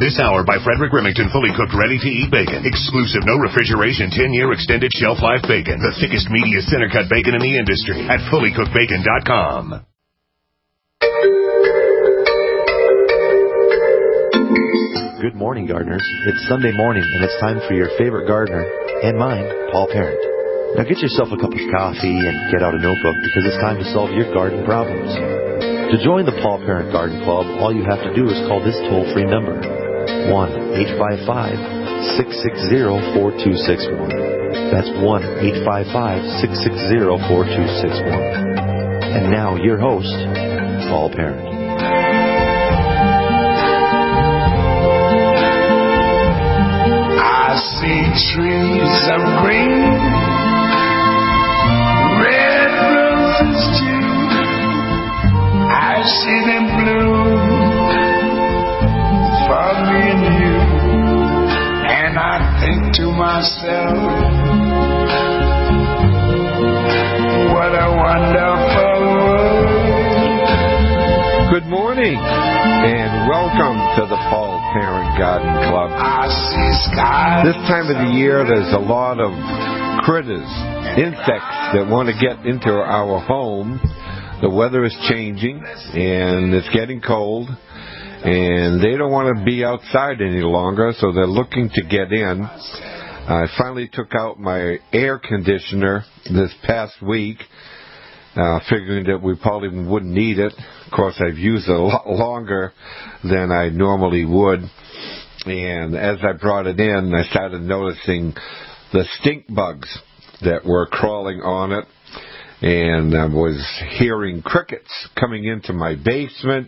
This hour by Frederick Remington, fully cooked, ready-to-eat bacon. Exclusive, no refrigeration, 10-year extended shelf life bacon. The thickest, meatiest center-cut bacon in the industry at fullycookedbacon.com. Good morning, gardeners. It's Sunday morning, and it's time for your favorite gardener, and mine, Paul Parent. Now get yourself a cup of coffee and get out a notebook because it's time to solve your garden problems. To join the Paul Parent Garden Club, all you have to do is call this toll-free number, 1-855-660-4261. That's 1-855-660-4261. And now, your host, Paul Parent. I see trees of green, red roses too. I see them bloom for me and you, and I think to myself, what a wonderful world. Good morning, and welcome to the Paul Parent Garden Club. I see skies. This time of the year, there's a lot of critters, insects that want to get into our home. The weather is changing, and it's getting cold, and they don't want to be outside any longer, so they're looking to get in. I finally took out my air conditioner this past week, figuring that we probably wouldn't need it. Of course, I've used it a lot longer than I normally would, and as I brought it in, I started noticing the stink bugs that were crawling on it. And I was hearing crickets coming into my basement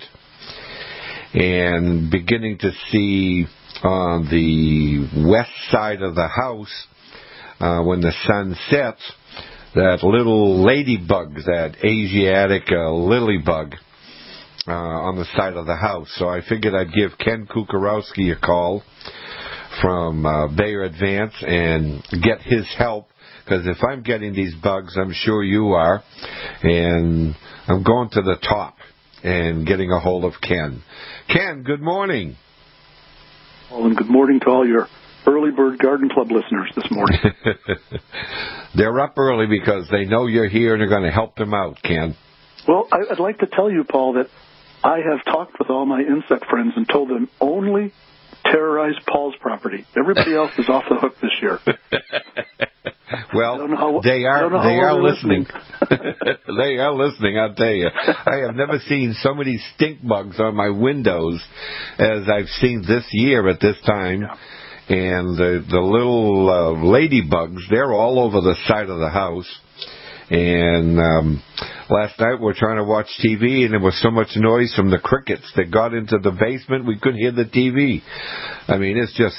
and beginning to see on the west side of the house, when the sun sets, that little ladybug, that Asiatic lilybug, on the side of the house. So I figured I'd give Ken Kukarowski a call from Bayer Advance and get his help. Because if I'm getting these bugs, I'm sure you are. And I'm going to the top and getting a hold of Ken. Ken, good morning. Well, and good morning to all your Early Bird Garden Club listeners this morning. They're up early because they know you're here and you're going to help them out, Ken. Well, I'd like to tell you, Paul, that I have talked with all my insect friends and told them only terrorize Paul's property. Everybody else is off the hook this year. Well, they are listening. They are listening, I'll tell you. I have never seen so many stink bugs on my windows as I've seen this year at this time. Yeah. And the little ladybugs, they're all over the side of the house. And last night we were trying to watch TV, and there was so much noise from the crickets that got into the basement we couldn't hear the TV. I mean, it's just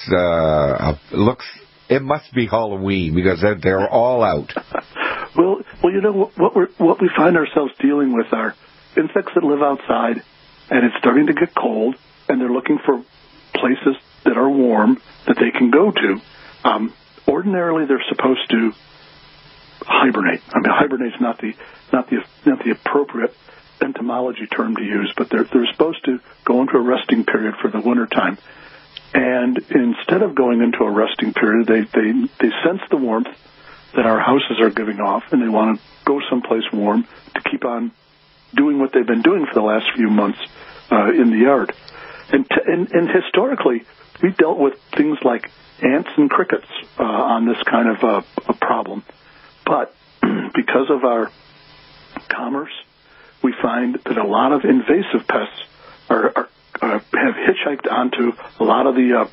it must be Halloween because they're all out. Well, you know what we find ourselves dealing with are insects that live outside, and it's starting to get cold, and they're looking for places that are warm that they can go to. Ordinarily, they're supposed to hibernate. I mean, hibernate's not the appropriate entomology term to use, but they're supposed to go into a resting period for the wintertime. And instead of going into a resting period, they sense the warmth that our houses are giving off, and they want to go someplace warm to keep on doing what they've been doing for the last few months in the yard. And historically, we dealt with things like ants and crickets on this kind of a problem. But because of our commerce, we find that a lot of invasive pests have hitchhiked onto a lot of the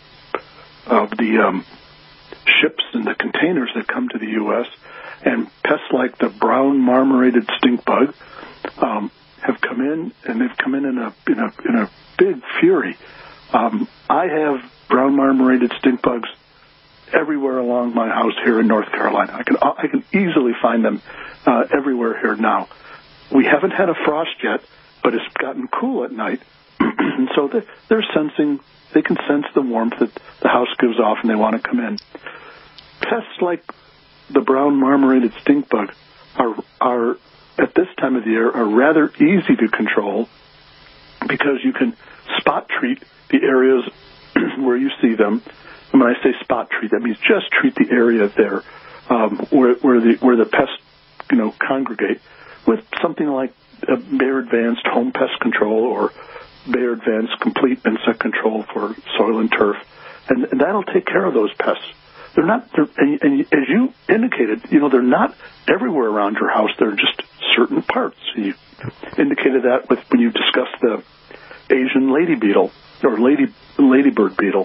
ships and the containers that come to the U.S. And pests like the brown marmorated stink bug have come in, and they've come in a big fury. I have brown marmorated stink bugs everywhere along my house here in North Carolina. I can easily find them everywhere here now. We haven't had a frost yet, but it's gotten cool at night, and so they're sensing. They can sense the warmth that the house gives off, and they want to come in. Pests like the brown marmorated stink bug are at this time of the year are rather easy to control because you can spot treat the areas see them, and when I say spot treat, that means just treat the area there where the pests, congregate with something like Bayer Advanced Home Pest Control or Bayer Advanced Complete Insect Control for soil and turf, and that'll take care of those pests. And as you indicated, they're not everywhere around your house. They're just certain parts. You indicated that when you discussed the Asian lady beetle or ladybird beetle.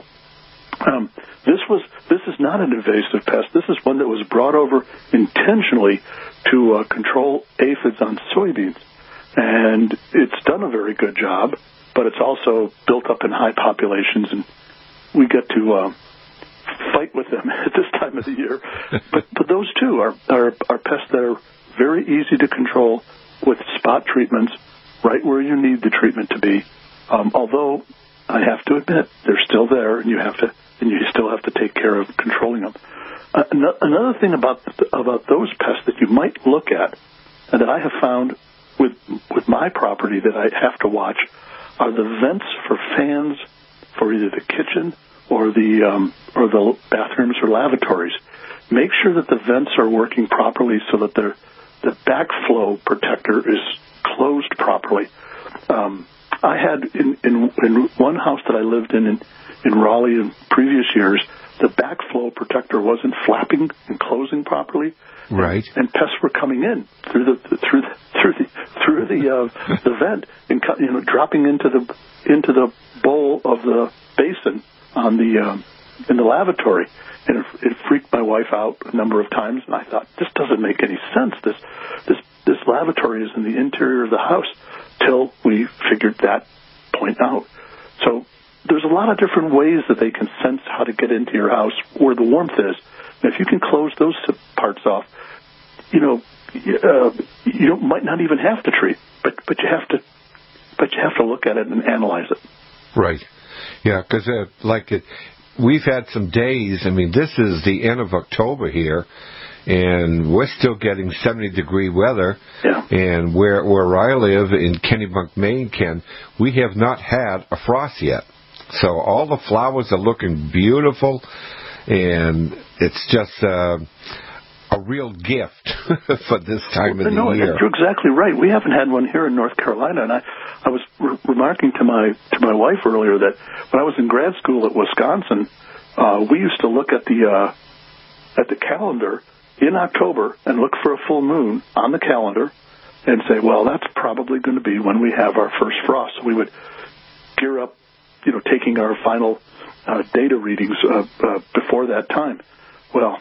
This is not an invasive pest. This is one that was brought over intentionally to control aphids on soybeans, and it's done a very good job. But it's also built up in high populations, and we get to fight with them at this time of the year. But those two are pests that are very easy to control with spot treatments right where you need the treatment to be. Although I have to admit they're still there, and you still have to take care of controlling them. Another thing about those pests that you might look at, and that I have found with my property that I have to watch, are the vents for fans for either the kitchen or the bathrooms or lavatories. Make sure that the vents are working properly so that the backflow protector is closed properly. I had in one house that I lived in Raleigh in previous years, the backflow protector wasn't flapping and closing properly. Right. And pests were coming in through the vent and dropping into the bowl of the basin in the lavatory, and it freaked my wife out a number of times. And I thought, this doesn't make any sense. This lavatory is in the interior of the house. Till we figured that point out. So there's a lot of different ways that they can sense how to get into your house where the warmth is. And if you can close those parts off, you might not even have to treat, but you have to look at it and analyze it. Right. Yeah, because we've had some days. I mean, this is the end of October here, and we're still getting 70-degree weather. Yeah. And where I live in Kennebunk, Maine, Ken, we have not had a frost yet. So all the flowers are looking beautiful, and it's just a real gift for this time of the year. You're exactly right. We haven't had one here in North Carolina, and I was remarking to my wife earlier that when I was in grad school at Wisconsin, we used to look at the calendar in October and look for a full moon on the calendar and say, well, that's probably going to be when we have our first frost. So we would gear up, taking our final data readings before that time. Well,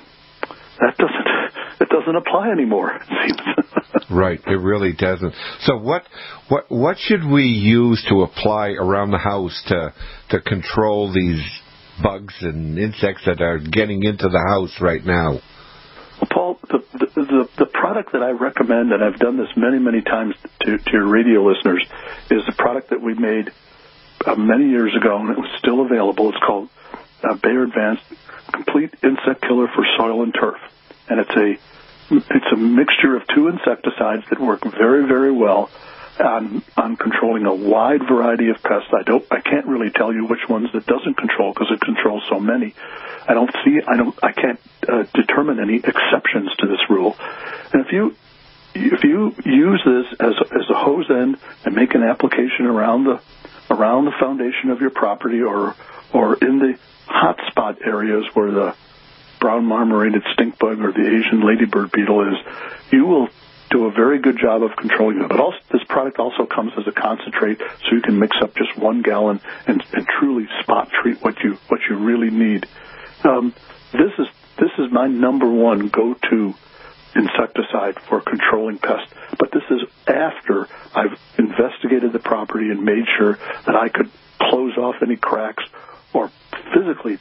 it doesn't apply anymore, it seems. Right, it really doesn't. So what should we use to apply around the house to control these bugs and insects that are getting into the house right now? Well, Paul, the product that I recommend, and I've done this many, many times to your radio listeners, is a product that we made many years ago, and it was still available. It's called Bayer Advanced Complete Insect Killer for Soil and Turf, and it's a mixture of two insecticides that work very, very well on controlling a wide variety of pests. I can't really tell you which ones it doesn't control because it controls so many. I can't determine any exceptions to this rule. And if you use this as a hose end and make an application around the foundation of your property or in the hot spot areas where the brown marmorated stink bug or the Asian ladybird beetle is, you will do a very good job of controlling them. But this product also comes as a concentrate, so you can mix up just 1 gallon and truly spot treat what you really need. This is my number one go-to insecticide for controlling pests. But this is after I've investigated the property and made sure that I could close off any cracks or physically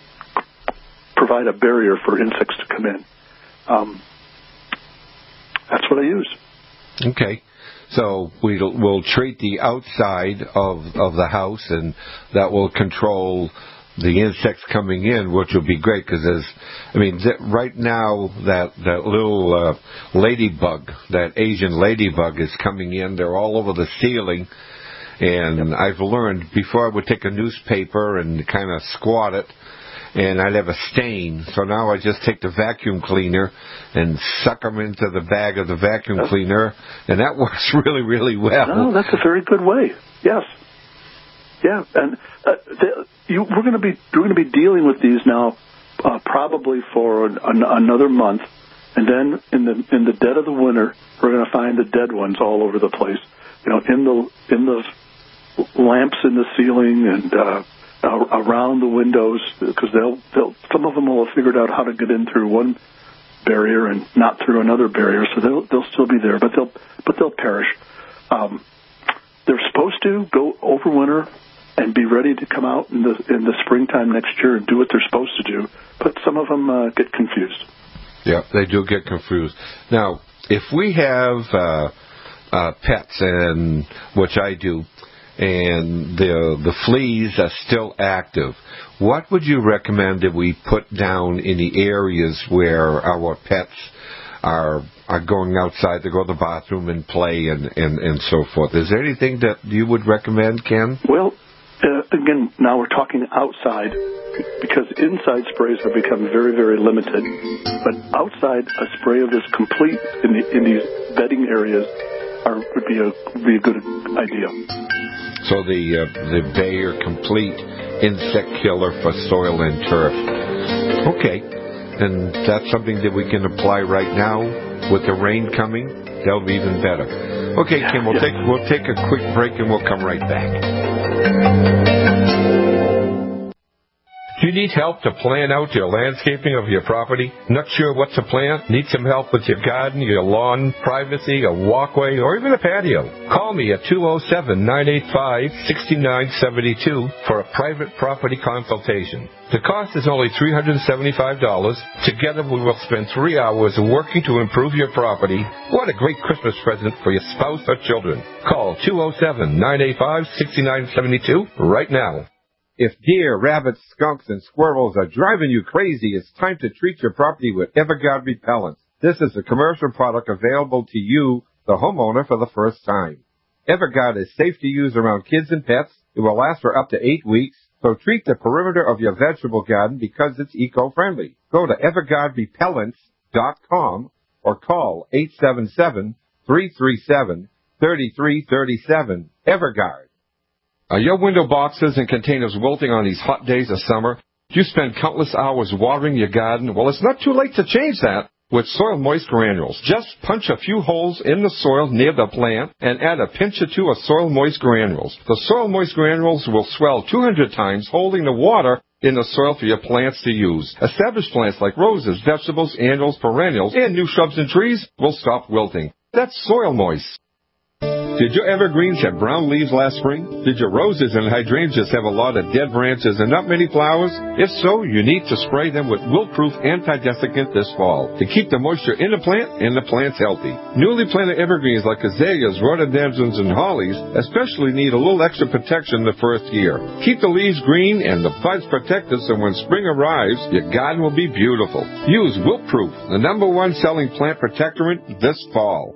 provide a barrier for insects to come in. That's what I use. Okay. So we'll treat the outside of the house, and that will control the insects coming in, which will be great because right now that little ladybug, that Asian ladybug is coming in. They're all over the ceiling, And I've learned before I would take a newspaper and kind of squat it, and I'd have a stain. So now I just take the vacuum cleaner and suck them into the bag of the vacuum cleaner, and that works really, really well. No, that's a very good way. Yes. Yeah, and we're going to be dealing with these now probably for another month, and then in the dead of the winter, we're going to find the dead ones all over the place. You know, in the lamps in the ceiling and around the windows, because some of them will have figured out how to get in through one barrier and not through another barrier, so they'll still be there, but they'll perish. They're supposed to go over winter and be ready to come out in the springtime next year and do what they're supposed to do, but some of them get confused. Yeah, they do get confused. Now, if we have pets, and which I do, and the fleas are still active, what would you recommend that we put down in the areas where our pets are going outside to go to the bathroom and play and so forth? Is there anything that you would recommend, Ken? Well, again, now we're talking outside, because inside sprays have become very, very limited. But outside, a spray of this complete in these bedding areas would be a good idea. So the Bayer Complete Insect Killer for soil and turf. Okay, and that's something that we can apply right now with the rain coming. That'll be even better. Okay, Kim, we'll take a quick break and we'll come right back. Do you need help to plan out your landscaping of your property? Not sure what to plant? Need some help with your garden, your lawn, privacy, a walkway, or even a patio? Call me at 207-985-6972 for a private property consultation. The cost is only $375. Together we will spend 3 hours working to improve your property. What a great Christmas present for your spouse or children. Call 207-985-6972 right now. If deer, rabbits, skunks, and squirrels are driving you crazy, it's time to treat your property with Everguard repellents. This is a commercial product available to you, the homeowner, for the first time. Everguard is safe to use around kids and pets. It will last for up to 8 weeks, so treat the perimeter of your vegetable garden because it's eco-friendly. Go to EverguardRepellents.com or call 877-337-3337. Everguard. Are your window boxes and containers wilting on these hot days of summer? Do you spend countless hours watering your garden? Well, it's not too late to change that with Soil Moist Granules. Just punch a few holes in the soil near the plant and add a pinch or two of Soil Moist Granules. The Soil Moist Granules will swell 200 times, holding the water in the soil for your plants to use. Established plants like roses, vegetables, annuals, perennials, and new shrubs and trees will stop wilting. That's Soil Moist. Did your evergreens have brown leaves last spring? Did your roses and hydrangeas have a lot of dead branches and not many flowers? If so, you need to spray them with wilt-proof anti-desiccant this fall to keep the moisture in the plant and the plants healthy. Newly planted evergreens like azaleas, rhododendrons, and hollies especially need a little extra protection the first year. Keep the leaves green and the buds protected so when spring arrives, your garden will be beautiful. Use Wilt-Proof, the #1 selling plant protectorant this fall.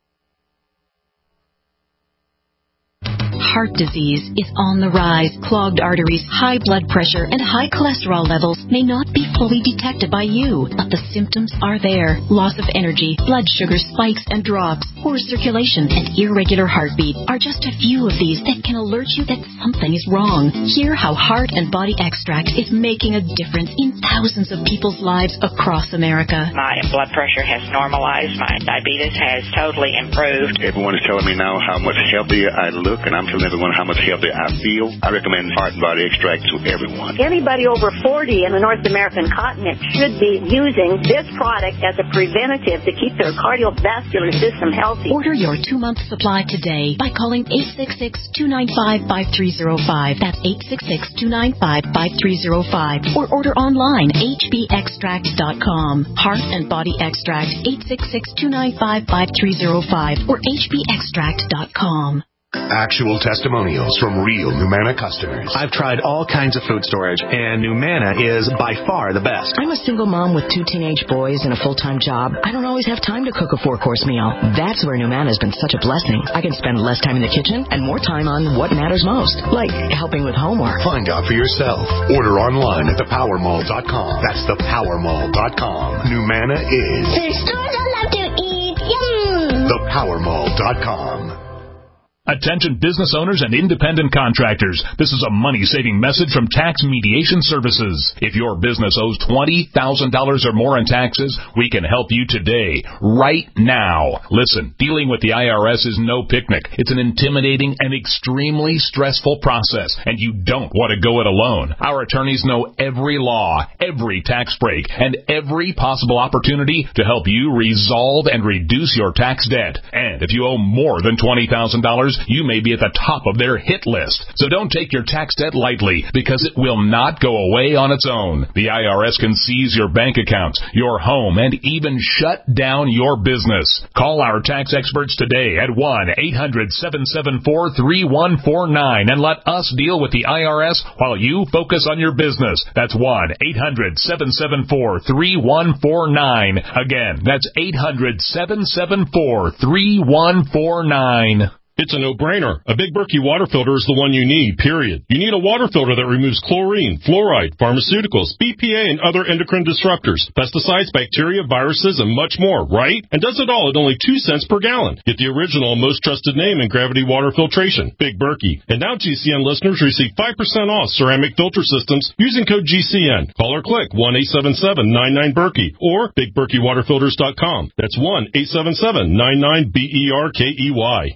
Heart disease is on the rise. Clogged arteries, high blood pressure, and high cholesterol levels may not be fully detected by you, but the symptoms are there. Loss of energy, blood sugar spikes and drops, poor circulation, and irregular heartbeat are just a few of these that can alert you that something is wrong. Hear how Heart and Body Extract is making a difference in thousands of people's lives across America. My blood pressure has normalized. My diabetes has totally improved. Everyone is telling me now how much healthier I look, and I'm telling everyone how much healthier I feel. I recommend Heart and Body Extract to everyone. Anybody over 40 in the North American continent should be using this product as a preventative to keep their cardiovascular system healthy. Order your 2-month supply today by calling 866-295-5305. That's 866-295-5305. Or order online, hbextract.com. Heart and Body Extract, 866-295-5305 or hbextract.com. Actual testimonials from real Numana customers. I've tried all kinds of food storage, and Numana is by far the best. I'm a single mom with 2 teenage boys and a full-time job. I don't always have time to cook a 4-course meal. That's where Numana has been such a blessing. I can spend less time in the kitchen and more time on what matters most, like helping with homework. Find out for yourself. Order online at thepowermall.com. That's thepowermall.com. Numana is... There's stores I love to eat. Yum! Thepowermall.com. Attention business owners and independent contractors. This is a money-saving message from Tax Mediation Services. If your business owes $20,000 or more in taxes, we can help you today, right now. Listen, dealing with the IRS is no picnic. It's an intimidating and extremely stressful process, and you don't want to go it alone. Our attorneys know every law, every tax break, and every possible opportunity to help you resolve and reduce your tax debt. And if you owe more than $20,000, you may be at the top of their hit list. So don't take your tax debt lightly, because it will not go away on its own. The IRS can seize your bank accounts, your home, and even shut down your business. Call our tax experts today at 1-800-774-3149 and let us deal with the IRS while you focus on your business. That's 1-800-774-3149. Again, that's 800-774-3149. It's a no-brainer. A Big Berkey water filter is the one you need, period. You need a water filter that removes chlorine, fluoride, pharmaceuticals, BPA, and other endocrine disruptors, pesticides, bacteria, viruses, and much more, right? And does it all at only 2 cents per gallon. Get the original and most trusted name in gravity water filtration, Big Berkey. And now GCN listeners receive 5% off ceramic filter systems using code GCN. Call or click 1-877-99-BERKEY or BigBerkeyWaterFilters.com. That's 1-877-99-BERKEY.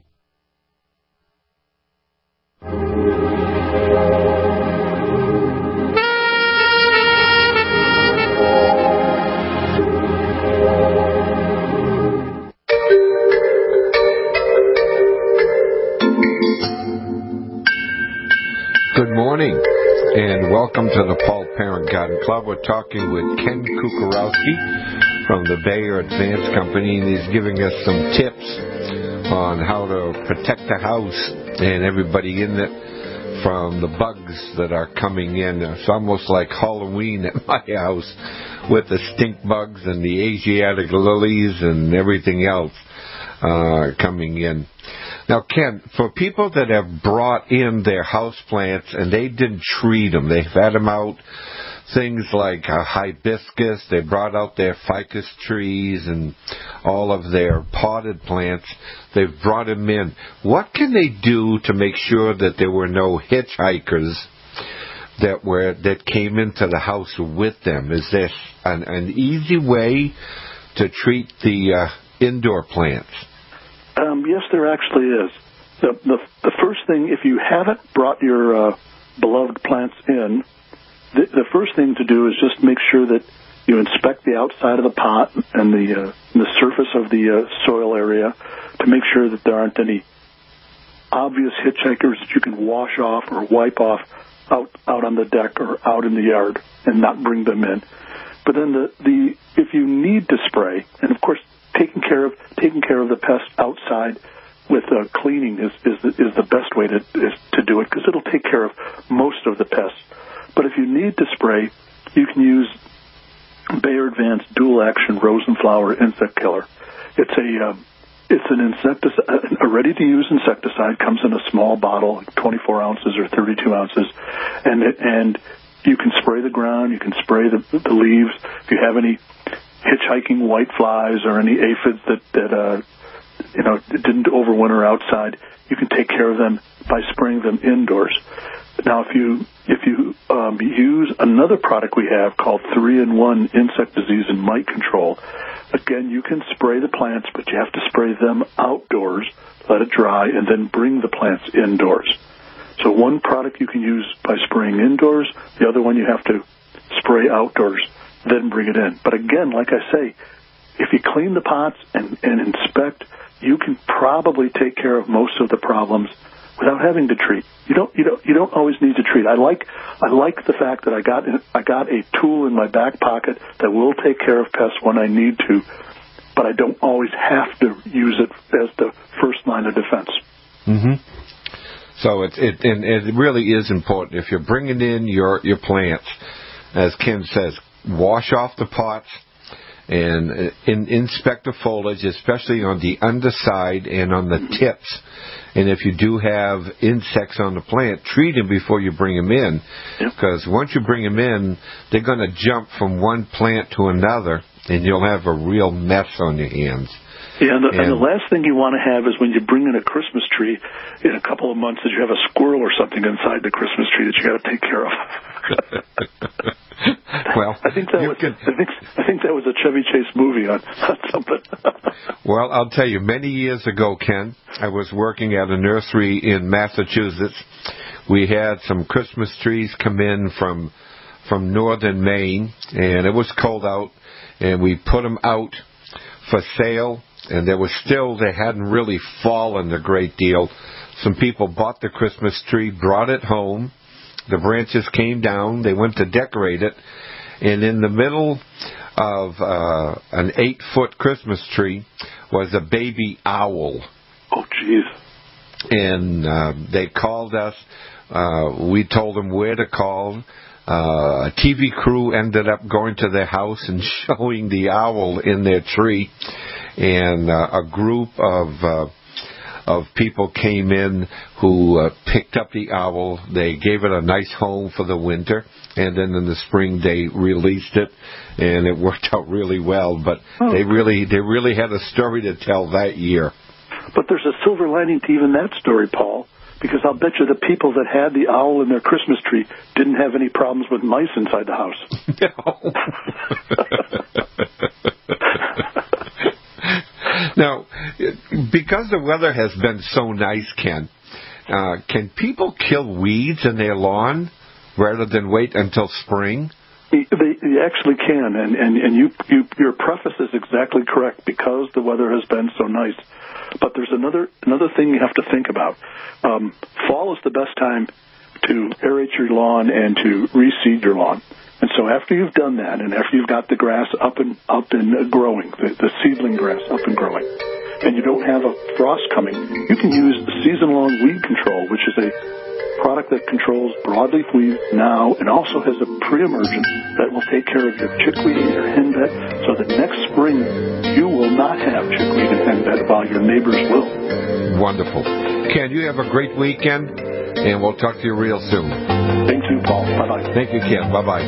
Good morning, and welcome to the Paul Parent Garden Club. We're talking with Ken Kukarowski from the Bayer Advanced Company, and he's giving us some tips on how to protect the house and everybody in it from the bugs that are coming in. It's almost like Halloween at my house with the stink bugs and the Asiatic lilies and everything else coming in. Now, Ken, for people that have brought in their house plants and they didn't treat them, they've had them out, things like hibiscus, they brought out their ficus trees and all of their potted plants, they've brought them in. What can they do to make sure that there were no hitchhikers that came into the house with them? Is there an easy way to treat the indoor plants? Yes, there actually is. The first thing, if you haven't brought your beloved plants in, the first thing to do is just make sure that you inspect the outside of the pot and the surface of the soil area to make sure that there aren't any obvious hitchhikers that you can wash off or wipe off out on the deck or out in the yard and not bring them in. But then if you need to spray, and of course taking care of the pests outside with cleaning is the best way to do it, because it'll take care of most of the pests. But if you need to spray, you can use Bayer Advanced Dual Action Rosenflower Insect Killer. It's an insecticide, a ready-to-use insecticide. Comes in a small bottle, 24 ounces or 32 ounces, and you can spray the ground. You can spray the leaves. If you have any hitchhiking whiteflies or any aphids that didn't overwinter outside, you can take care of them by spraying them indoors. Now, if you use another product we have called 3-in-1 Insect Disease and Mite Control, again, you can spray the plants, but you have to spray them outdoors, let it dry, and then bring the plants indoors. So one product you can use by spraying indoors, the other one you have to spray outdoors, then bring it in. But again, like I say, if you clean the pots and inspect, you can probably take care of most of the problems without having to treat. You don't always need to treat. I like the fact that I got a tool in my back pocket that will take care of pests when I need to, but I don't always have to use it as the first line of defense. Mm-hmm. So it really is important. If you're bringing in your plants, as Ken says, wash off the pots and inspect the foliage, especially on the underside and on the tips. And if you do have insects on the plant, treat them before you bring them in. Because once you bring them in, they're going to jump from one plant to another, and you'll have a real mess on your hands. Yeah, and the last thing you want to have is when you bring in a Christmas tree in a couple of months that you have a squirrel or something inside the Christmas tree that you got to take care of. Well, I think that was a Chevy Chase movie on something. Well, I'll tell you, many years ago, Ken, I was working at a nursery in Massachusetts. We had some Christmas trees come in from northern Maine, and it was cold out, and we put them out for sale, and they hadn't really fallen a great deal. Some people bought the Christmas tree, brought it home. The branches came down. They went to decorate it. And in the middle of an 8-foot Christmas tree was a baby owl. Oh, jeez. And they called us. We told them where to call. A TV crew ended up going to their house and showing the owl in their tree. And a group of people came in who picked up the owl. They gave it a nice home for the winter, and then in the spring they released it, and it worked out really well. But they really had a story to tell that year. But there's a silver lining to even that story, Paul, because I'll bet you the people that had the owl in their Christmas tree didn't have any problems with mice inside the house. Now, because the weather has been so nice, Ken, can people kill weeds in their lawn rather than wait until spring? They actually can, and your preface is exactly correct because the weather has been so nice. But there's another thing you have to think about. Fall is the best time to aerate your lawn and to reseed your lawn. And so after you've done that, and after you've got the grass up and growing, the seedling grass up and growing, and you don't have a frost coming, you can use season-long weed control, which is a product that controls broadleaf weeds now and also has a pre-emergent that will take care of your chickweed and your henbed, so that next spring you will not have chickweed and henbed while your neighbors will. Wonderful. Ken, you have a great weekend, and we'll talk to you real soon. Thank you, Paul. Bye-bye. Thank you, Ken. Bye-bye.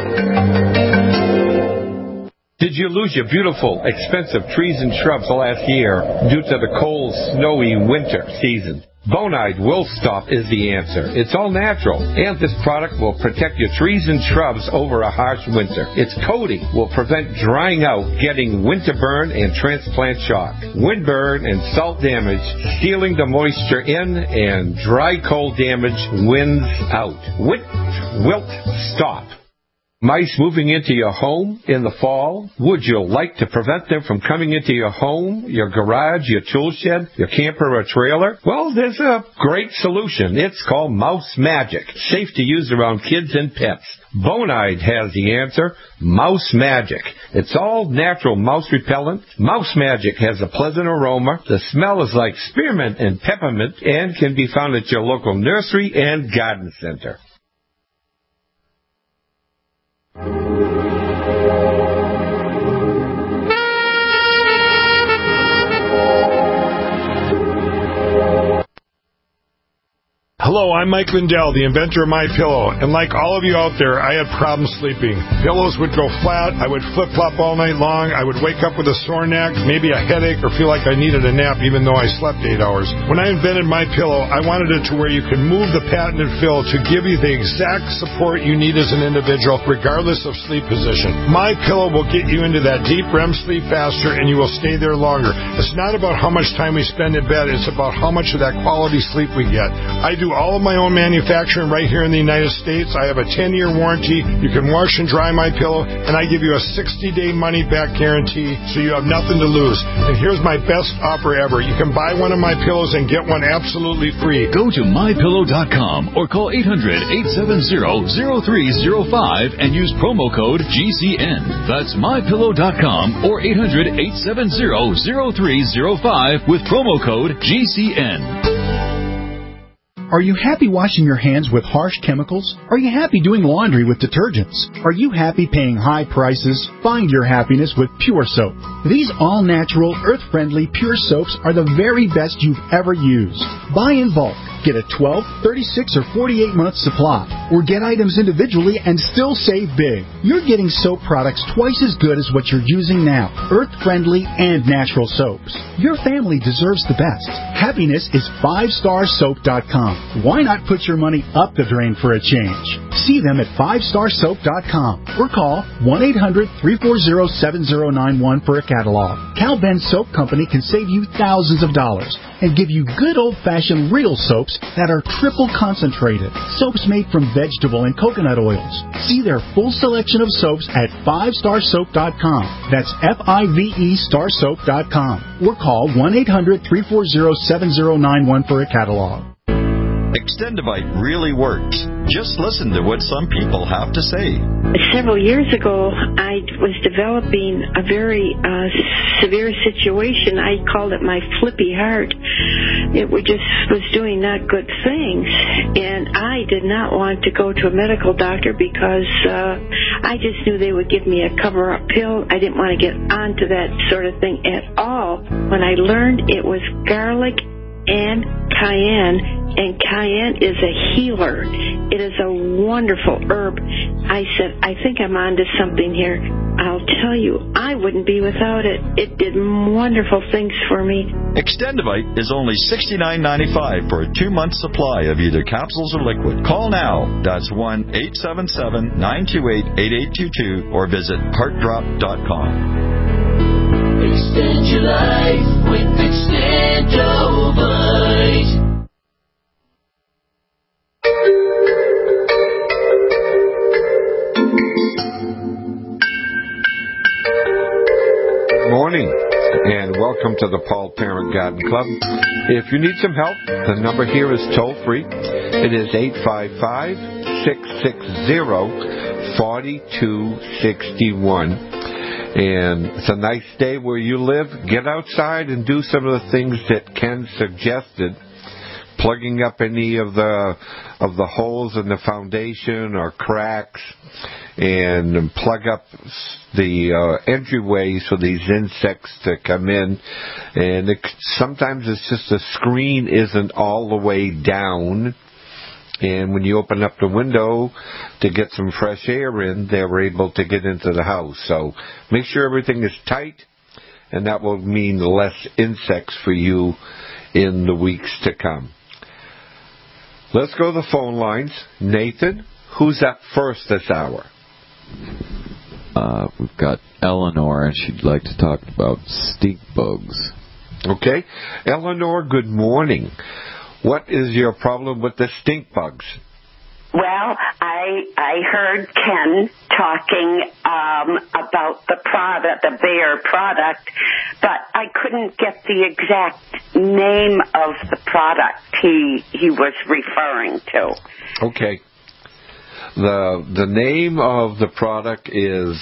Did you lose your beautiful, expensive trees and shrubs last year due to the cold, snowy winter season? Bonide Will Stop is the answer. It's all natural, and this product will protect your trees and shrubs over a harsh winter. Its coating will prevent drying out, getting winter burn and transplant shock, windburn and salt damage, sealing the moisture in, and dry cold damage winds out. Wilt Stop. Mice moving into your home in the fall? Would you like to prevent them from coming into your home, your garage, your tool shed, your camper or trailer? Well, there's a great solution. It's called Mouse Magic. Safe to use around kids and pets. Bonide has the answer. Mouse Magic. It's all natural mouse repellent. Mouse Magic has a pleasant aroma. The smell is like spearmint and peppermint and can be found at your local nursery and garden center. Hello, I'm Mike Lindell, the inventor of MyPillow, and like all of you out there, I had problems sleeping. Pillows would go flat, I would flip-flop all night long, I would wake up with a sore neck, maybe a headache, or feel like I needed a nap even though I slept 8 hours. When I invented MyPillow, I wanted it to where you could move the patented fill to give you the exact support you need as an individual, regardless of sleep position. MyPillow will get you into that deep REM sleep faster, and you will stay there longer. It's not about how much time we spend in bed, it's about how much of that quality sleep we get. I do all of my own manufacturing right here in the United States. I have a 10-year warranty. You can wash and dry my pillow, and I give you a 60-day money-back guarantee, so you have nothing to lose. And here's my best offer ever. You can buy one of my pillows and get one absolutely free. Go to MyPillow.com or call 800-870-0305 and use promo code GCN. That's MyPillow.com or 800-870-0305 with promo code GCN. Are you happy washing your hands with harsh chemicals? Are you happy doing laundry with detergents? Are you happy paying high prices? Find your happiness with Pure Soap. These all-natural, earth-friendly Pure Soaps are the very best you've ever used. Buy in bulk. Get a 12, 36, or 48-month supply, or get items individually and still save big. You're getting soap products twice as good as what you're using now, earth-friendly and natural soaps. Your family deserves the best. Happiness is 5starsoap.com. Why not put your money up the drain for a change? See them at 5starsoap.com or call 1-800-340-7091 for a catalog. Cal Ben Soap Company can save you thousands of dollars and give you good old-fashioned real soaps that are triple concentrated. Soaps made from vegetable and coconut oils. See their full selection of soaps at 5starsoap.com. That's F-I-V-E starsoap.com. Or call 1-800-340-7091 for a catalog. Extendivite really works. Just listen to what some people have to say. Several years ago, I was developing a very severe situation. I called it my flippy heart. It was doing not good things, and I did not want to go to a medical doctor because I just knew they would give me a cover-up pill. I didn't want to get onto that sort of thing at all. When I learned it was garlic and cayenne, and cayenne is a healer. It is a wonderful herb. I said, I think I'm onto something here. I'll tell you, I wouldn't be without it. It did wonderful things for me. Extendivite is only $69.95 for a 2-month supply of either capsules or liquid. Call now. That's 1-877-928-8822 or visit heartdrop.com. Extend your life with Extendovite. Morning, and welcome to the Paul Parent Garden Club. If you need some help, the number here is toll-free. It is 855-660-4261. And it's a nice day where you live. Get outside and do some of the things that Ken suggested. Plugging up any of the holes in the foundation or cracks, and plug up the entryways for these insects to come in. And sometimes it's just the screen isn't all the way down. And when you open up the window to get some fresh air in, they're able to get into the house. So make sure everything is tight, and that will mean less insects for you in the weeks to come. Let's go to the phone lines. Nathan, who's up first this hour? We've got Eleanor, and she'd like to talk about stink bugs. Okay. Eleanor, good morning. What is your problem with the stink bugs? Well, I heard Ken talking about the product, the Bayer product, but I couldn't get the exact name of the product he was referring to. Okay. The name of the product is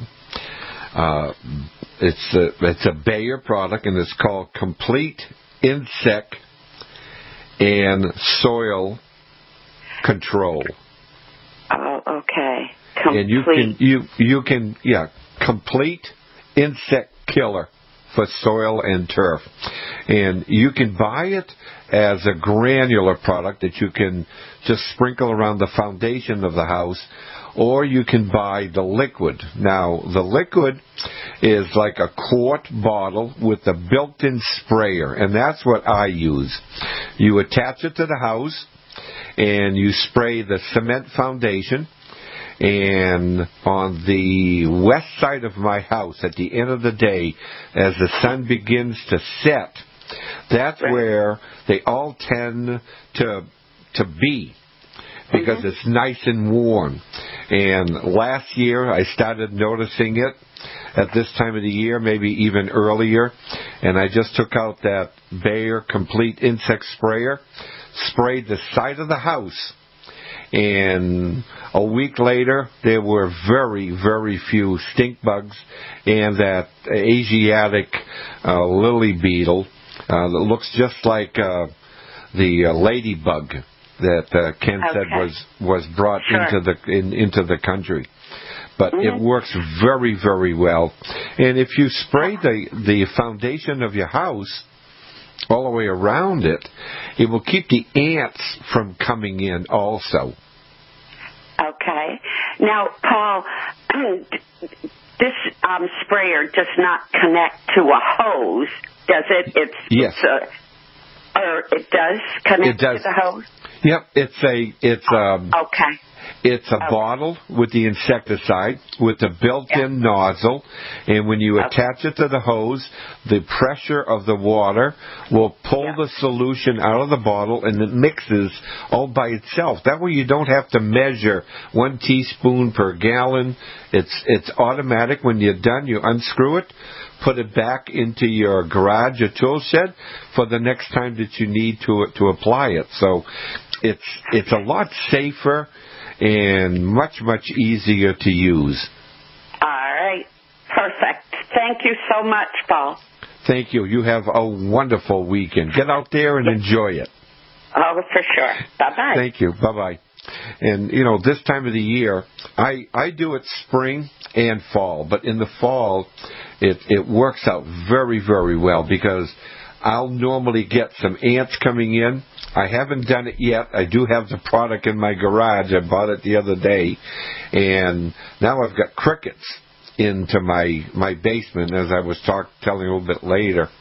it's a Bayer product, and it's called Complete Insect and Soil Control. Oh, okay. And you can Complete Insect Killer for soil and turf. And you can buy it as a granular product that you can just sprinkle around the foundation of the house, or you can buy the liquid. Now, the liquid is like a quart bottle with a built-in sprayer, and that's what I use. You attach it to the house, and you spray the cement foundation. And on the west side of my house, at the end of the day, as the sun begins to set, that's where they all tend to be, because it's nice and warm. And last year I started noticing it at this time of the year, maybe even earlier, and I just took out that Bayer Complete Insect Sprayer, sprayed the side of the house, and a week later there were very, very few stink bugs, and that Asiatic lily beetle that looks just like ladybug that Ken said was brought into the country. But it works very, very well. And if you spray the foundation of your house all the way around it, it will keep the ants from coming in also. Okay. Now, Paul, this sprayer does not connect to a hose, does it? Yes. Or it does connect to the hose? Yep. It's a bottle with the insecticide with the built-in nozzle, and when you attach it to the hose, the pressure of the water will pull the solution out of the bottle, and it mixes all by itself. That way you don't have to measure 1 teaspoon per gallon. It's automatic. When you're done, you unscrew it, put it back into your garage or tool shed for the next time that you need to apply it. So it's a lot safer and much, much easier to use. All right. Perfect. Thank you so much, Paul. Thank you. You have a wonderful weekend. Get out there and enjoy it. Oh, for sure. Bye-bye. Thank you. Bye-bye. And, this time of the year, I do it spring and fall. But in the fall, it works out very, very well because I'll normally get some ants coming in. I haven't done it yet. I do have the product in my garage. I bought it the other day. And now I've got crickets into my basement, as I was telling a little bit later.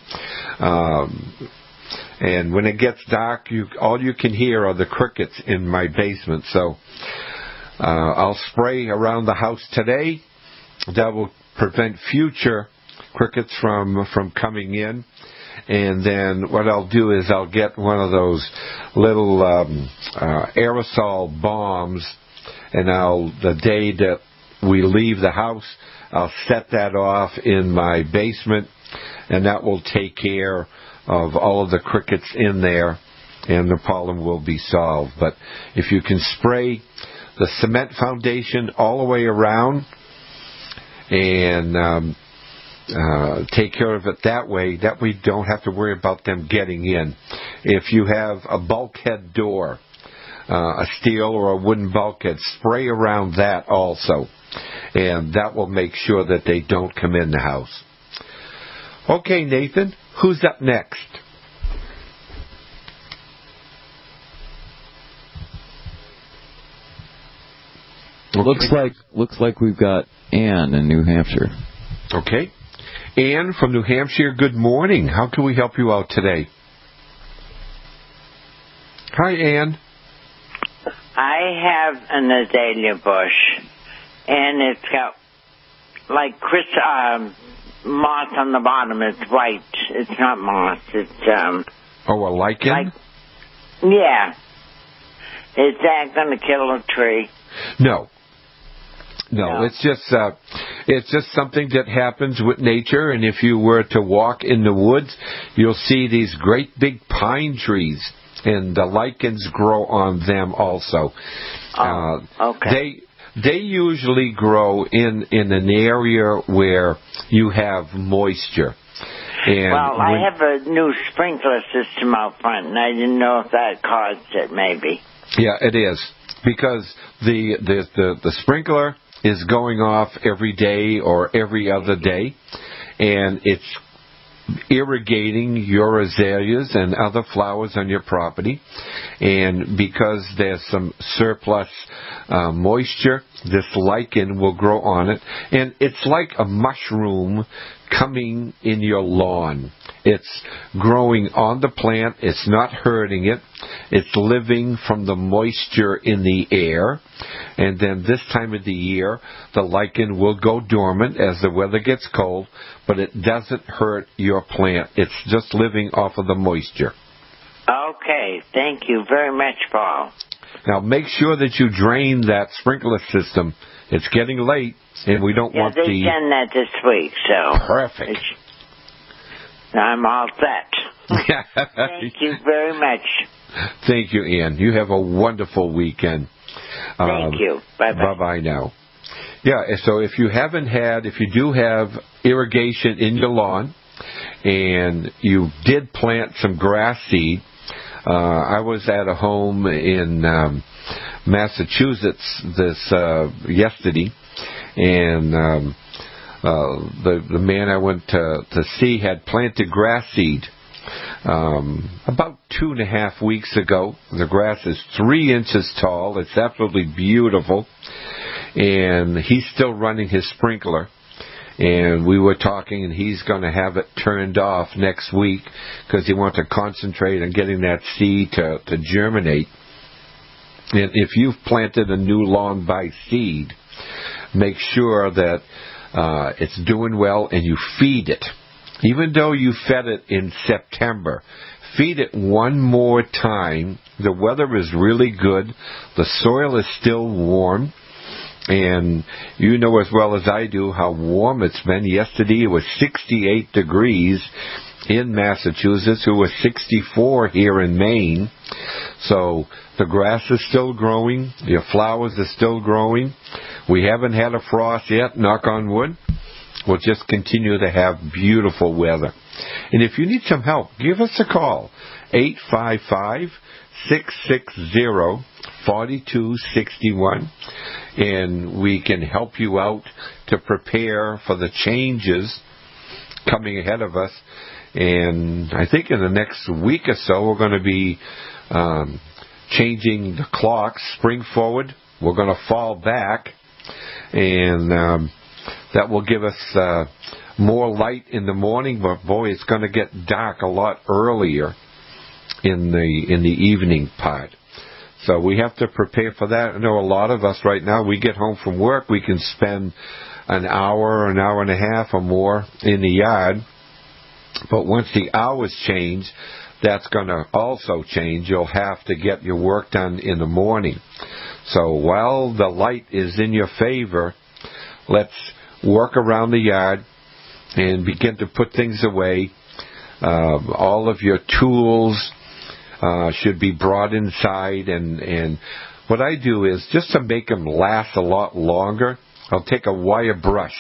And when it gets dark, all you can hear are the crickets in my basement. So I'll spray around the house today. That will prevent future crickets from coming in. And then what I'll do is I'll get one of those little aerosol bombs, and the day that we leave the house, I'll set that off in my basement, and that will take care of all of the crickets in there, and the problem will be solved. But if you can spray the cement foundation all the way around and take care of it that way you don't have to worry about them getting in. If you have a bulkhead door, a steel or a wooden bulkhead, spray around that also, and that will make sure that they don't come in the house. Okay, Nathan, who's up next? Looks like we've got Ann in New Hampshire. Okay. Ann from New Hampshire, good morning. How can we help you out today? Hi, Ann. I have an azalea bush, and it's got like moss on the bottom. It's white. It's not moss. It's a lichen? Yeah. Is that going to kill a tree? No, it's just something that happens with nature, and if you were to walk in the woods, you'll see these great big pine trees, and the lichens grow on them also. Okay. They usually grow in an area where you have moisture. And I have a new sprinkler system out front, and I didn't know if that caused it, maybe. Yeah, it is, because the sprinkler is going off every day or every other day, and it's irrigating your azaleas and other flowers on your property. And because there's some surplus moisture, this lichen will grow on it. And it's like a mushroom coming in your lawn. It's growing on the plant. It's not hurting it. It's living from the moisture in the air. And then this time of the year, the lichen will go dormant as the weather gets cold, but it doesn't hurt your plant. It's just living off of the moisture. Okay. Thank you very much, Paul. Now, make sure that you drain that sprinkler system. It's getting late, and we don't want they've done that this week, so... Perfect. I'm all set. Thank you very much. Thank you, Ann. You have a wonderful weekend. Thank you. Bye-bye. Bye-bye now. Yeah, so if you do have irrigation in your lawn, and you did plant some grass seed, I was at a home in Massachusetts yesterday, and the man I went to see had planted grass seed about 2.5 weeks ago. The grass is 3 inches tall. It's absolutely beautiful, and he's still running his sprinkler. And we were talking, and he's going to have it turned off next week because he wants to concentrate on getting that seed to germinate. And if you've planted a new lawn by seed, make sure that it's doing well and you feed it. Even though you fed it in September, feed it one more time. The weather is really good. The soil is still warm. And you know as well as I do how warm it's been. Yesterday it was 68 degrees in Massachusetts. It was 64 here in Maine. So the grass is still growing. Your flowers are still growing. We haven't had a frost yet, knock on wood. We'll just continue to have beautiful weather. And if you need some help, give us a call. 855-660-4261. And we can help you out to prepare for the changes coming ahead of us. And I think in the next week or so, we're going to be changing the clocks, spring forward. We're going to fall back, and that will give us more light in the morning. But boy, it's going to get dark a lot earlier in the evening part. So we have to prepare for that. I know a lot of us right now, we get home from work, we can spend an hour and a half or more in the yard. But once the hours change, that's going to also change. You'll have to get your work done in the morning. So while the light is in your favor, let's work around the yard and begin to put things away. All of your tools should be brought inside, and what I do is, just to make them last a lot longer, I'll take a wire brush,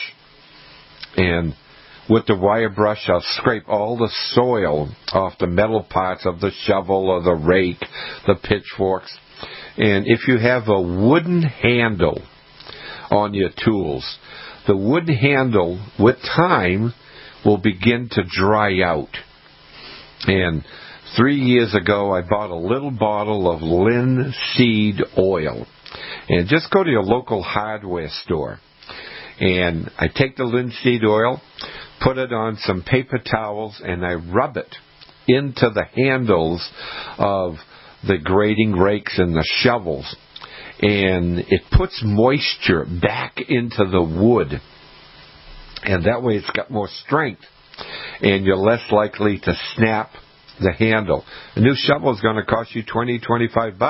and with the wire brush I'll scrape all the soil off the metal parts of the shovel or the rake, the pitchforks. And if you have a wooden handle on your tools, the wooden handle with time will begin to dry out. And 3 years ago, I bought a little bottle of linseed oil. And just go to your local hardware store. And I take the linseed oil, put it on some paper towels, and I rub it into the handles of the grading rakes and the shovels. And it puts moisture back into the wood. And that way it's got more strength. And you're less likely to snap the handle. A new shovel is going to cost you $20-25.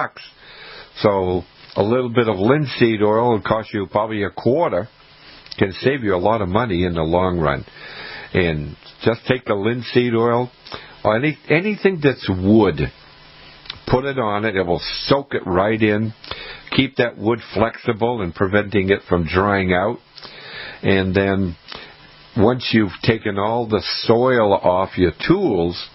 So a little bit of linseed oil will cost you probably $0.25. Can save you a lot of money in the long run. And just take the linseed oil or anything that's wood, put it on it. It will soak it right in. Keep that wood flexible and preventing it from drying out. And then once you've taken all the soil off your tools,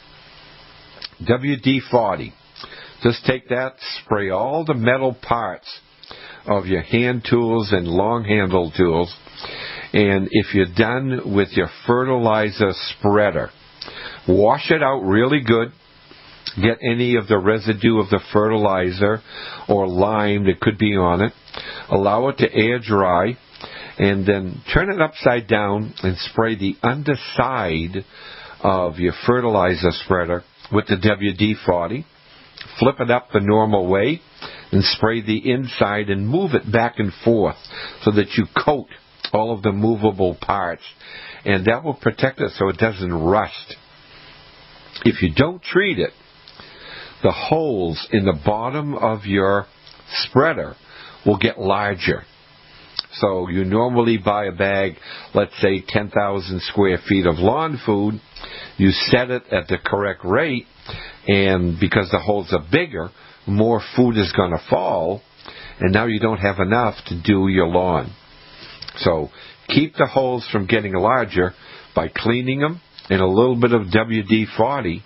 WD-40. Just take that, spray all the metal parts of your hand tools and long handle tools. And if you're done with your fertilizer spreader, wash it out really good. Get any of the residue of the fertilizer or lime that could be on it. Allow it to air dry. And then turn it upside down and spray the underside of your fertilizer spreader with the WD-40. Flip it up the normal way and spray the inside and move it back and forth so that you coat all of the movable parts. And that will protect it so it doesn't rust. If you don't treat it, the holes in the bottom of your spreader will get larger. So you normally buy a bag, let's say 10,000 square feet of lawn food. You set it at the correct rate, and because the holes are bigger, more food is going to fall, and now you don't have enough to do your lawn. So keep the holes from getting larger by cleaning them and a little bit of WD-40,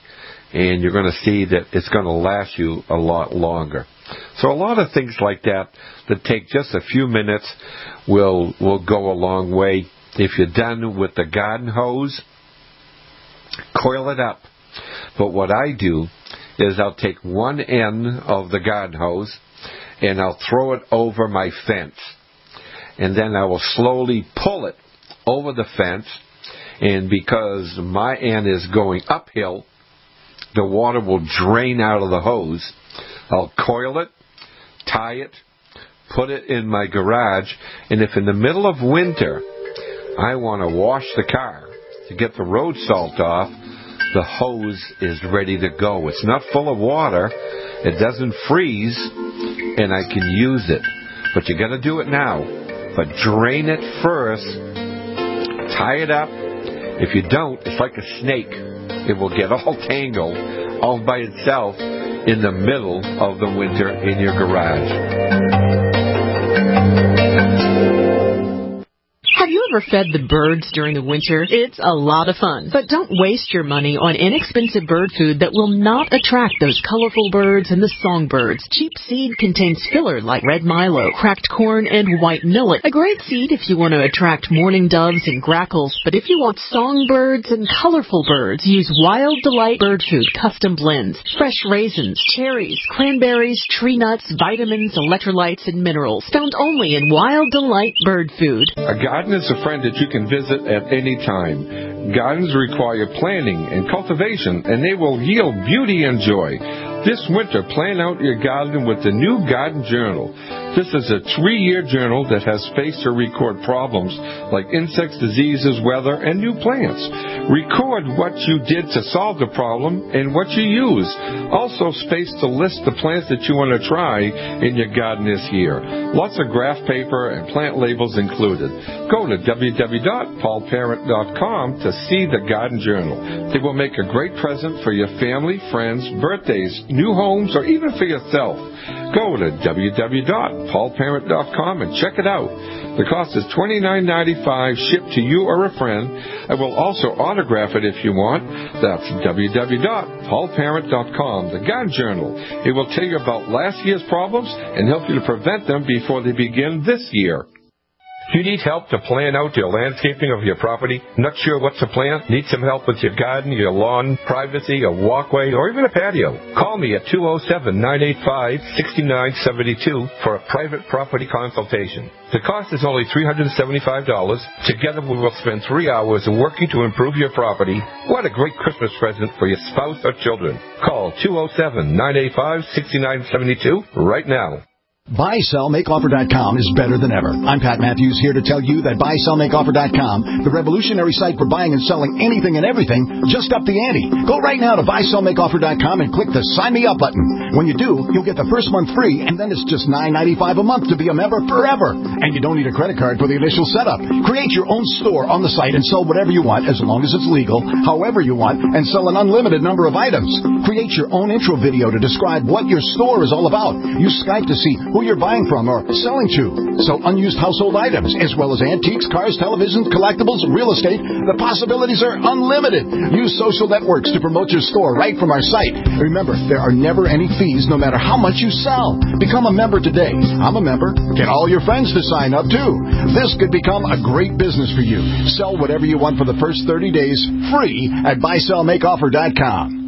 and you're going to see that it's going to last you a lot longer. So a lot of things like that take just a few minutes will go a long way. If you're done with the garden hose, coil it up. But what I do is I'll take one end of the garden hose and I'll throw it over my fence. And then I will slowly pull it over the fence. And because my end is going uphill, the water will drain out of the hose. I'll coil it, tie it, put it in my garage. And if in the middle of winter I want to wash the car to get the road salt off, the hose is ready to go. It's not full of water. It doesn't freeze, and I can use it. But you got to do it now. But drain it first. Tie it up. If you don't, it's like a snake. It will get all tangled all by itself in the middle of the winter in your garage. Have you ever fed the birds during the winter? It's a lot of fun. But don't waste your money on inexpensive bird food that will not attract those colorful birds and the songbirds. Cheap seed contains filler like red milo, cracked corn, and white millet. A great seed if you want to attract mourning doves and grackles. But if you want songbirds and colorful birds, use Wild Delight Bird Food Custom Blends. Fresh raisins, cherries, cranberries, tree nuts, vitamins, electrolytes, and minerals. Found only in Wild Delight Bird Food. A garden is a friend that you can visit at any time. Gardens require planning and cultivation, and they will yield beauty and joy. This winter, plan out your garden with the new Garden Journal. This is a 3-year journal that has space to record problems like insects, diseases, weather, and new plants. Record what you did to solve the problem and what you use. Also space to list the plants that you want to try in your garden this year. Lots of graph paper and plant labels included. Go to www.paulparent.com to see the Garden Journal. It will make a great present for your family, friends, birthdays, new homes, or even for yourself. Go to www.paulparent.com and check it out. The cost is $29.95 shipped to you or a friend. I will also autograph it if you want. That's www.paulparent.com, the Garden Journal. It will tell you about last year's problems and help you to prevent them before they begin this year. Do you need help to plan out your landscaping of your property? Not sure what to plant? Need some help with your garden, your lawn, privacy, a walkway, or even a patio? Call me at 207-985-6972 for a private property consultation. The cost is only $375. Together we will spend 3 hours working to improve your property. What a great Christmas present for your spouse or children. Call 207-985-6972 right now. BuySellMakeOffer.com is better than ever. I'm Pat Matthews here to tell you that BuySellMakeOffer.com, the revolutionary site for buying and selling anything and everything, just upped the ante. Go right now to BuySellMakeOffer.com and click the Sign Me Up button. When you do, you'll get the first month free, and then it's just $9.95 a month to be a member forever. And you don't need a credit card for the initial setup. Create your own store on the site and sell whatever you want, as long as it's legal, however you want, and sell an unlimited number of items. Create your own intro video to describe what your store is all about. Use Skype to see who you're buying from or selling to. Sell unused household items, as well as antiques, cars, televisions, collectibles, real estate. The possibilities are unlimited. Use social networks to promote your store right from our site. Remember, there are never any fees, no matter how much you sell. Become a member today. I'm a member. Get all your friends to sign up, too. This could become a great business for you. Sell whatever you want for the first 30 days, free at BuySellMakeOffer.com.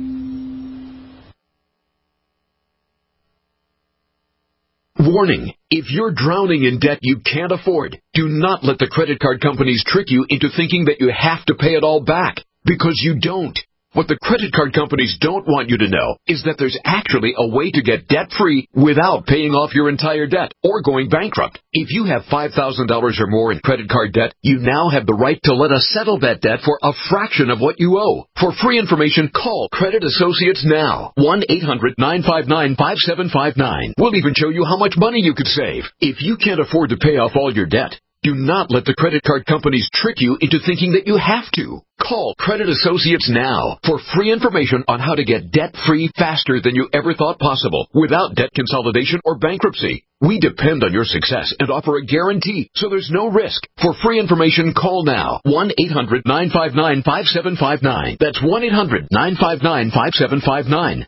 Warning, if you're drowning in debt you can't afford, do not let the credit card companies trick you into thinking that you have to pay it all back, because you don't. What the credit card companies don't want you to know is that there's actually a way to get debt-free without paying off your entire debt or going bankrupt. If you have $5,000 or more in credit card debt, you now have the right to let us settle that debt for a fraction of what you owe. For free information, call Credit Associates now. 1-800-959-5759. We'll even show you how much money you could save. If you can't afford to pay off all your debt, do not let the credit card companies trick you into thinking that you have to. Call Credit Associates now for free information on how to get debt-free faster than you ever thought possible without debt consolidation or bankruptcy. We depend on your success and offer a guarantee, so there's no risk. For free information, call now. 1-800-959-5759. That's 1-800-959-5759.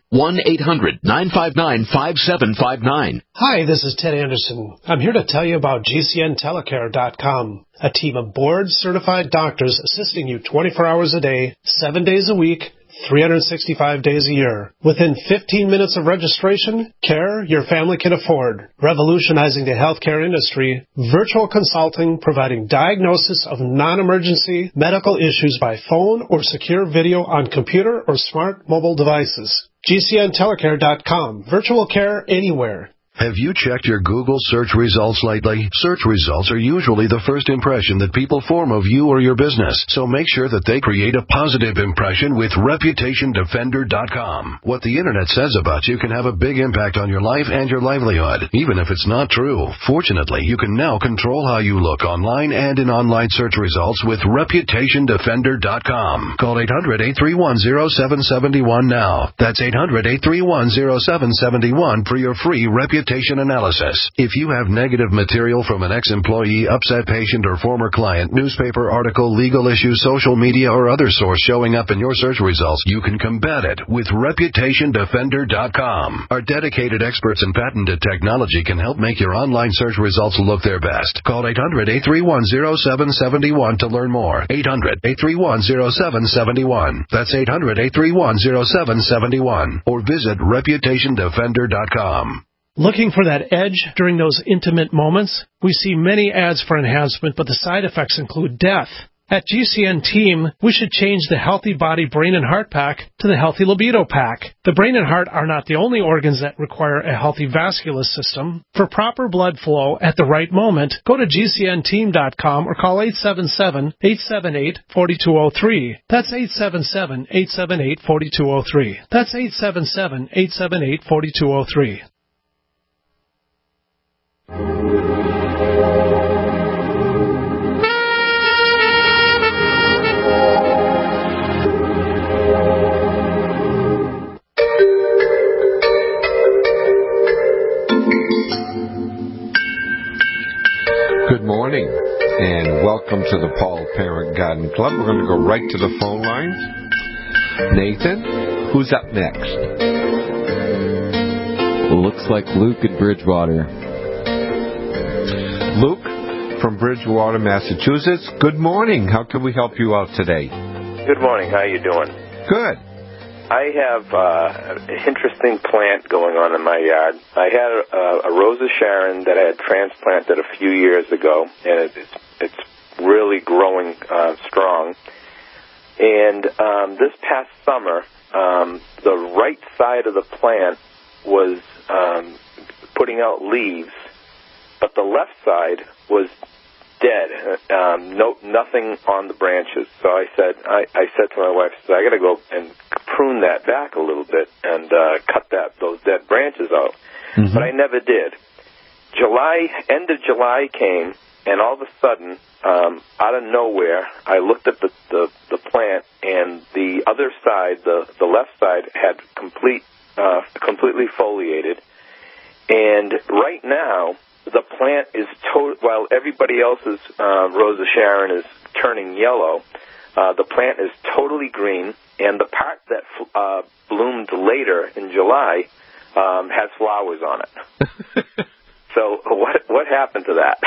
1-800-959-5759. Hi, this is Ted Anderson. I'm here to tell you about GCNtelecare.com, a team of board-certified doctors assisting you 24 hours a day, 7 days a week, 365 days a year. Within 15 minutes of registration, care your family can afford. Revolutionizing the healthcare industry, virtual consulting providing diagnosis of non-emergency medical issues by phone or secure video on computer or smart mobile devices. GCNtelecare.com. Virtual care anywhere. Have you checked your Google search results lately? Search results are usually the first impression that people form of you or your business, so make sure that they create a positive impression with ReputationDefender.com. What the Internet says about you can have a big impact on your life and your livelihood, even if it's not true. Fortunately, you can now control how you look online and in online search results with ReputationDefender.com. Call 800-831-0771 now. That's 800-831-0771 for your free reputation analysis. If you have negative material from an ex-employee, upset patient, or former client, newspaper article, legal issue, social media, or other source showing up in your search results, you can combat it with ReputationDefender.com. Our dedicated experts in patented technology can help make your online search results look their best. Call 800-831-0771 to learn more. 800-831-0771. That's 800-831-0771. Or visit ReputationDefender.com. Looking for that edge during those intimate moments? We see many ads for enhancement, but the side effects include death. At GCN Team, we should change the Healthy Body Brain and Heart Pack to the Healthy Libido Pack. The brain and heart are not the only organs that require a healthy vascular system. For proper blood flow at the right moment, go to GCNteam.com or call 877-878-4203. That's 877-878-4203. That's 877-878-4203. Good morning, and welcome to the Paul Parent Garden Club. We're going to go right to the phone lines. Nathan, who's up next? Looks like Luke in Bridgewater. Luke from Bridgewater, Massachusetts. Good morning. How can we help you out today? Good morning. How are you doing? Good. I have an interesting plant going on in my yard. I had a Rosa Sharon that I had transplanted a few years ago, and it's really growing strong. And this past summer, the right side of the plant was putting out leaves, but the left side was dead. Nothing on the branches. So I said to my wife, I got to go and prune that back a little bit and cut those dead branches out. Mm-hmm. But I never did. End of July came, and all of a sudden, out of nowhere, I looked at the plant, and the other side, the left side, had completely foliated. And right now, the plant is while everybody else's Rosa Sharon is turning yellow, the plant is totally green, and the part that bloomed later in July has flowers on it. So what happened to that?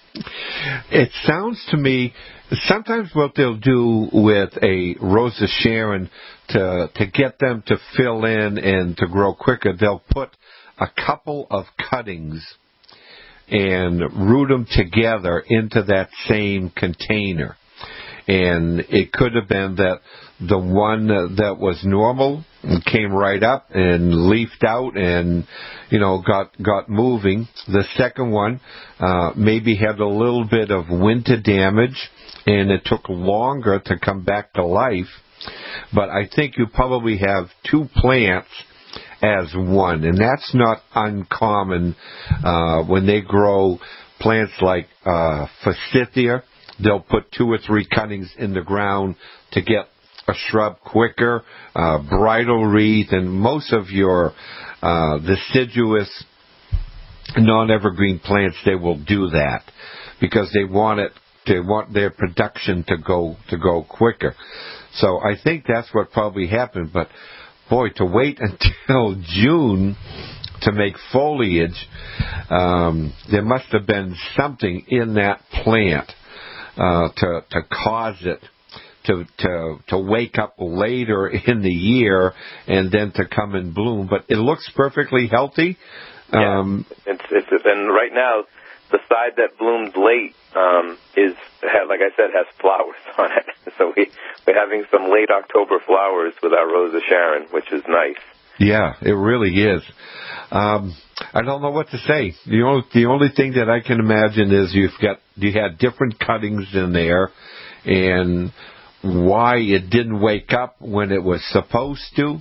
It sounds to me, sometimes what they'll do with a Rosa Sharon to get them to fill in and to grow quicker, they'll put a couple of cuttings and root them together into that same container. And it could have been that the one that was normal came right up and leafed out and, got moving. The second one maybe had a little bit of winter damage, and it took longer to come back to life. But I think you probably have two plants as one, and that's not uncommon when they grow plants like Forsythia. They'll put 2 or 3 cuttings in the ground to get a shrub quicker. Bridal wreath and most of your deciduous non-evergreen plants, they will do that because they want their production to go quicker. So I think that's what probably happened. But boy, to wait until June to make foliage, there must have been something in that plant to cause it to wake up later in the year and then to come and bloom. But it looks perfectly healthy. Yeah, and right now the side that bloomed late like I said, has flowers on it. So we're having some late October flowers with our Rosa Sharon, which is nice. Yeah, it really is. I don't know what to say. The only thing that I can imagine is you had different cuttings in there, and why it didn't wake up when it was supposed to.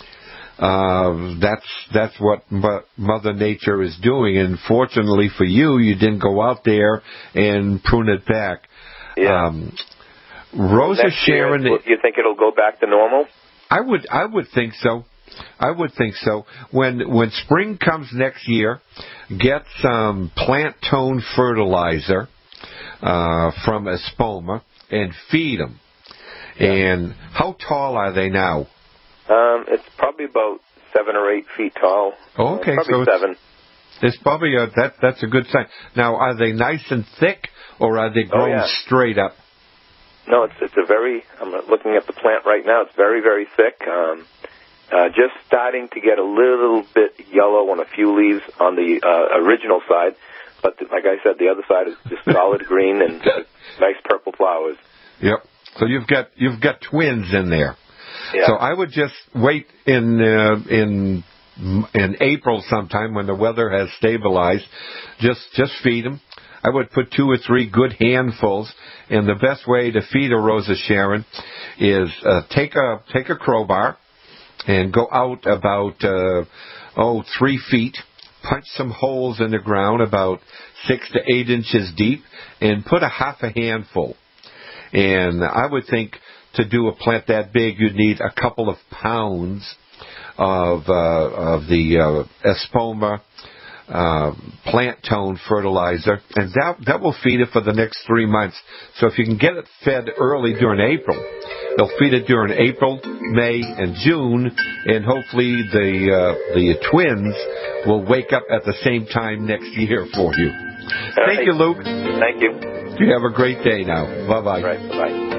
That's what Mother Nature is doing, and fortunately for you, you didn't go out there and prune it back. Yeah. Rosa Sharon. You think it'll go back to normal? I would think so. I would think so. When spring comes next year, get some plant tone fertilizer from Espoma and feed them. Yeah. And how tall are they now? It's probably about 7 or 8 feet tall. Oh, okay, probably so 7. It's probably that's a good sign. Now, are they nice and thick, or are they grown straight up? No, it's a very. I'm looking at the plant right now. It's very, very thick. Just starting to get a little bit yellow on a few leaves on the original side, but like I said, the other side is just solid green and nice purple flowers. Yep. So you've got twins in there. Yeah. So I would just wait in April sometime when the weather has stabilized. Just feed them. I would put 2 or 3 good handfuls, and the best way to feed a Rosa Sharon is take a crowbar and go out about 3 feet, punch some holes in the ground about 6 to 8 inches deep, and put a half a handful. And I would think to do a plant that big, you'd need a couple of pounds of the Espoma plant tone fertilizer, and that will feed it for the next 3 months. So if you can get it fed early during April, they'll feed it during April, May, and June, and hopefully the twins will wake up at the same time next year for you. Thank you, Luke. Thank you. You have a great day now. Bye-bye. All right, bye-bye.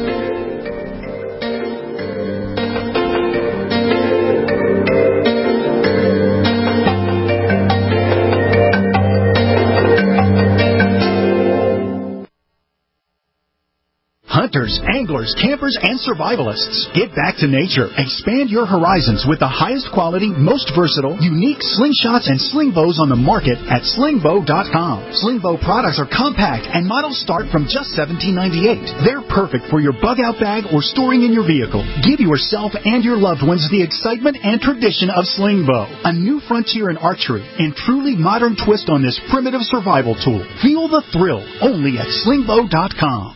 Hunters, anglers, campers, and survivalists. Get back to nature. Expand your horizons with the highest quality, most versatile, unique slingshots and sling bows on the market at slingbow.com. Slingbow products are compact and models start from just $17.98. They're perfect for your bug-out bag or storing in your vehicle. Give yourself and your loved ones the excitement and tradition of Slingbow, a new frontier in archery and truly modern twist on this primitive survival tool. Feel the thrill only at slingbow.com.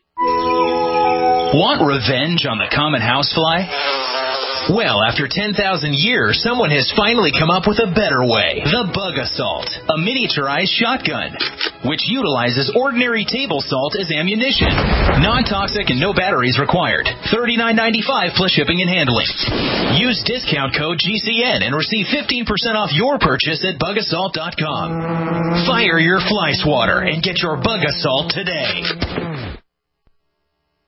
Want revenge on the common housefly? Well, after 10,000 years, someone has finally come up with a better way. The Bug Assault, a miniaturized shotgun, which utilizes ordinary table salt as ammunition. Non-toxic and no batteries required. $39.95 plus shipping and handling. Use discount code GCN and receive 15% off your purchase at bugassault.com. Fire your fly swatter and get your Bug Assault today.